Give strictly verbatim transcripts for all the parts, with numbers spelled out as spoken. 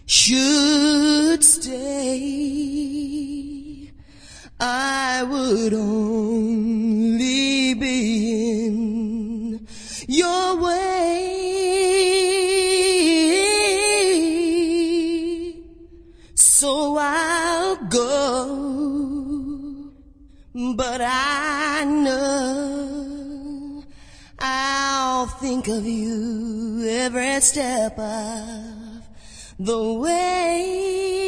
should stay, I would only be in your way. So I'll go, but I know I'll think of you every step of the way.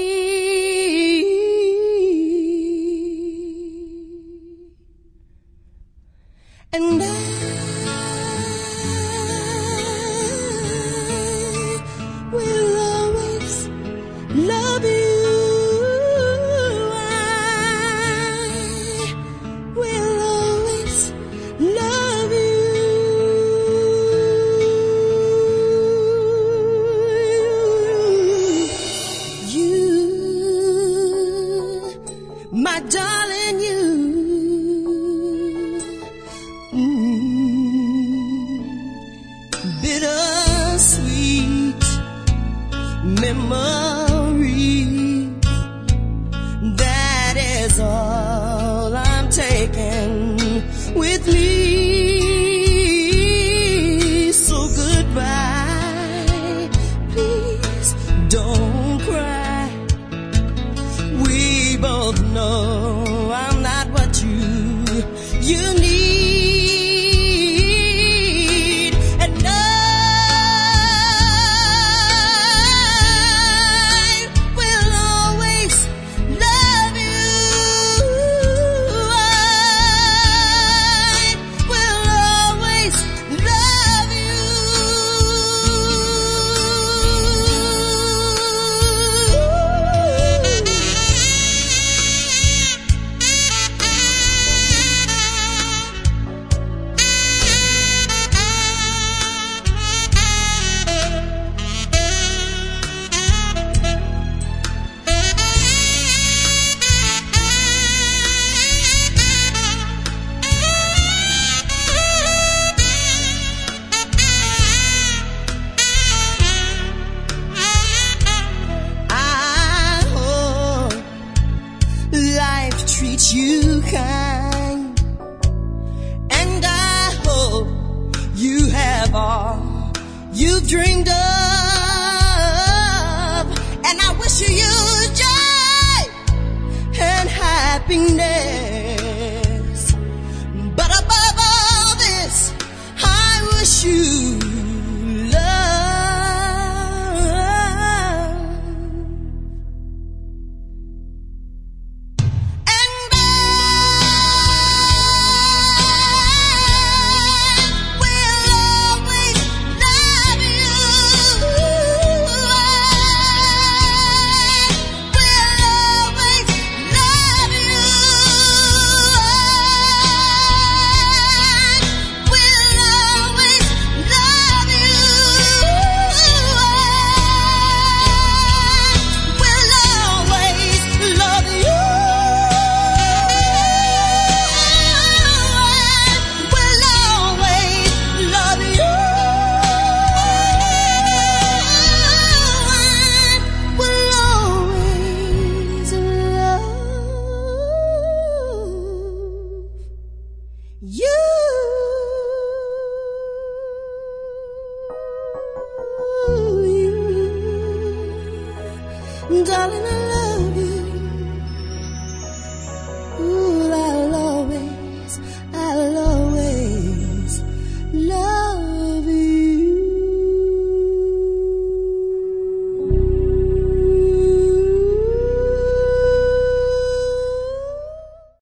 And I will always love you. My darling, you, mm, bittersweet memories, that is all I'm taking with me. So goodbye, please don't cry. We both know I'm not what you you need, and I will always love you. I will always love treat you kind, and I hope you have all you've dreamed of, and I wish you joy and happiness, but above all this I wish you you, you, darling, I love you.